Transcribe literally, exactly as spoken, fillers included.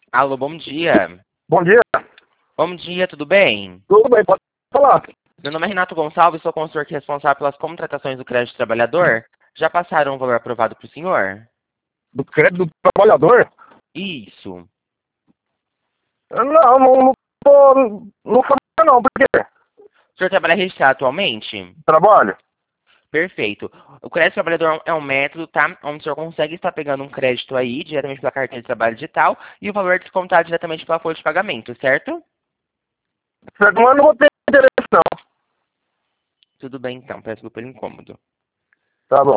Alô, bom dia. Bom dia. Bom dia, tudo bem? Tudo bem, pode falar. Meu nome é Renato Gonçalves, sou consultor aqui responsável pelas contratações do crédito trabalhador. Já passaram o valor aprovado para o senhor? Do crédito do trabalhador? Isso. Não, não, não tô. Não foi não, por quê? O senhor trabalha registrado atualmente? Trabalho? Perfeito. O crédito trabalhador é um método, tá? Onde o senhor consegue estar pegando um crédito aí, diretamente pela carteira de trabalho digital, e o valor é descontado diretamente pela folha de pagamento, certo? Certo, mas não vou ter interesse não. Tudo bem então, peço desculpa pelo incômodo. Tá bom.